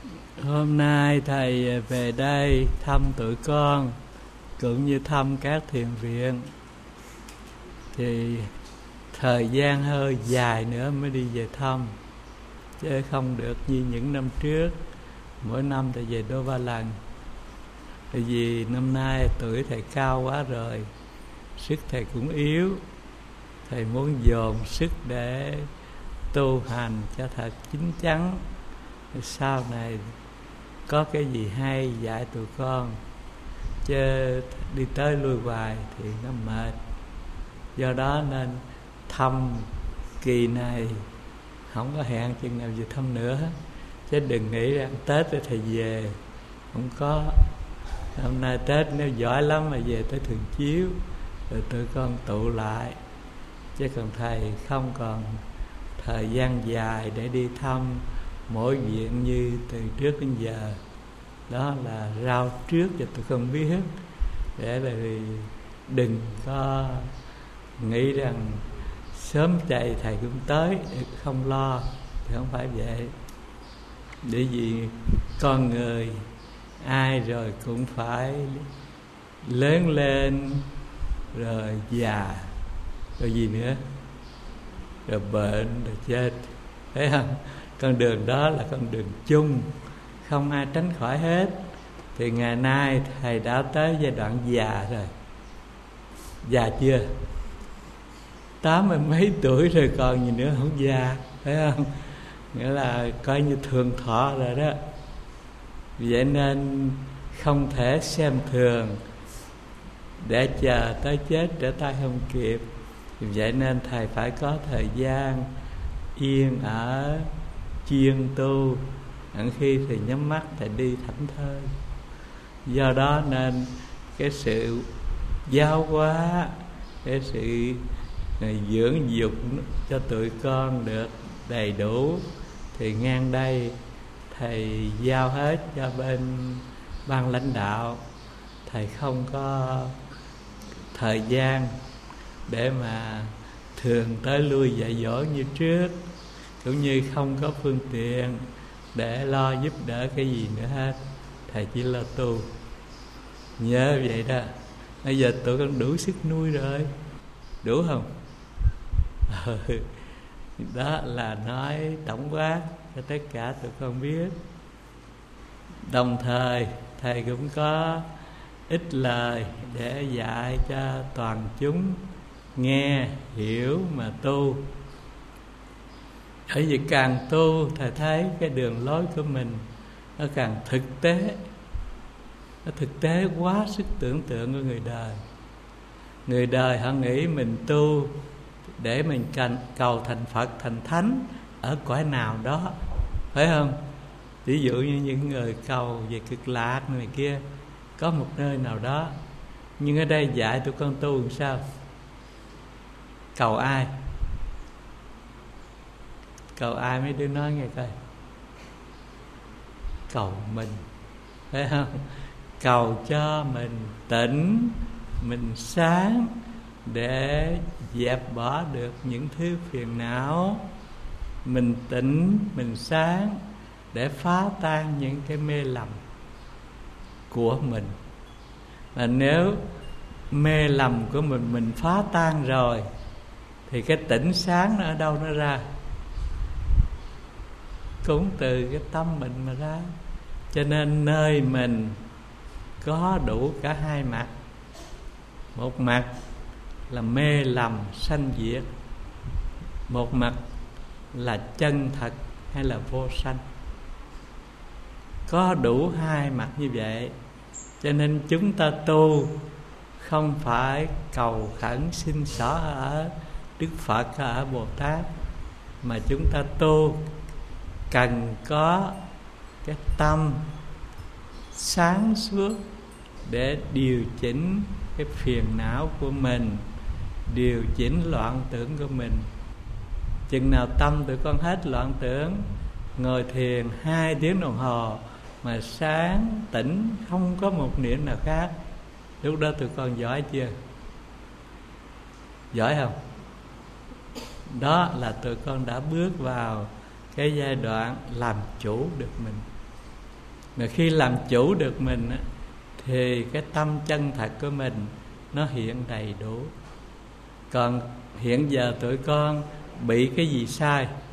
Hôm nay thầy về đây thăm tụi con cũng như thăm các thiền viện, thì thời gian hơi dài nữa mới đi về thăm, chứ không được như những năm trước. Mỗi năm thầy về đôi ba lần. Tại vì năm nay tuổi thầy cao quá rồi, sức thầy cũng yếu. Thầy muốn dồn sức để tu hành cho thật chín chắn, sau này có cái gì hay dạy tụi con, chứ đi tới lui hoài thì nó mệt. Do đó nên thăm kỳ này không có hẹn chừng nào về thăm nữa, chứ đừng nghĩ rằng Tết rồi thầy về. Không có. Hôm nay Tết nếu giỏi lắm mà về tới Thường Chiếu rồi tụi con tụ lại, chứ còn thầy không còn thời gian dài để đi thăm mỗi viện như từ trước đến giờ. Đó là rao trước cho tụi con biết, để là đừng có nghĩ rằng sớm chạy thầy cũng tới, không lo. Thì không phải vậy. Bởi vì con người ai rồi cũng phải lớn lên, rồi già, rồi gì nữa, rồi bệnh, rồi chết, thấy không? Con đường đó là con đường chung, không ai tránh khỏi hết. Thì ngày nay thầy đã tới giai đoạn già rồi. Già chưa? 80 mấy tuổi rồi còn gì nữa không già, phải không? Nghĩa là coi như thường thọ rồi đó. Vậy nên không thể xem thường, để chờ tới chết trở tay không kịp. Vậy nên thầy phải có thời gian yên ở, chuyên tu. Hẳn khi thì nhắm mắt thầy đi thảnh thơi. Do đó nên cái sự giáo hóa, cái sự dưỡng dục cho tụi con được đầy đủ, thì ngang đây thầy giao hết cho bên ban lãnh đạo. Thầy không có thời gian để mà thường tới lui dạy dỗ như trước, cũng như không có phương tiện để lo giúp đỡ cái gì nữa hết. Thầy chỉ lo tu. Nhớ vậy đó. Bây giờ tụi con đủ sức nuôi rồi. Đủ không? Đó là nói tổng quát cho tất cả tụi con biết. Đồng thời thầy cũng có ít lời để dạy cho toàn chúng nghe, hiểu mà tu. Bởi vì càng tu thầy thấy cái đường lối của mình nó càng thực tế. Nó thực tế quá sức tưởng tượng của người đời. Người đời họ nghĩ mình tu để mình cầu thành Phật, thành Thánh ở cõi nào đó, phải không? Ví dụ như những người cầu về Cực Lạc này kia, có một nơi nào đó. Nhưng ở đây dạy tụi con tu làm sao? Cầu ai? Cầu ai mấy đứa nói nghe coi. Cầu mình, phải không? Cầu cho mình tỉnh, mình sáng, để dẹp bỏ được những thứ phiền não. Mình tỉnh, mình sáng để phá tan những cái mê lầm của mình. Và nếu mê lầm của mình phá tan rồi, thì cái tỉnh sáng nó ở đâu nó ra? Cũng từ cái tâm mình mà ra. Cho nên nơi mình có đủ cả hai mặt. Một mặt là mê lầm sanh diệt, một mặt là chân thật hay là vô sanh. Có đủ hai mặt như vậy. Cho nên chúng ta tu không phải cầu khẩn xin xỏ ở Đức Phật, ở Bồ Tát, mà chúng ta tu cần có cái tâm sáng suốt để điều chỉnh cái phiền não của mình, điều chỉnh loạn tưởng của mình. Chừng nào tâm tụi con hết loạn tưởng, ngồi thiền 2 tiếng đồng hồ mà sáng tỉnh, không có một niệm nào khác, lúc đó tụi con giỏi chưa? Giỏi không? Đó là tụi con đã bước vào cái giai đoạn làm chủ được mình. Mà khi làm chủ được mình á, thì cái tâm chân thật của mình nó hiện đầy đủ. Còn hiện giờ tụi con bị cái gì sai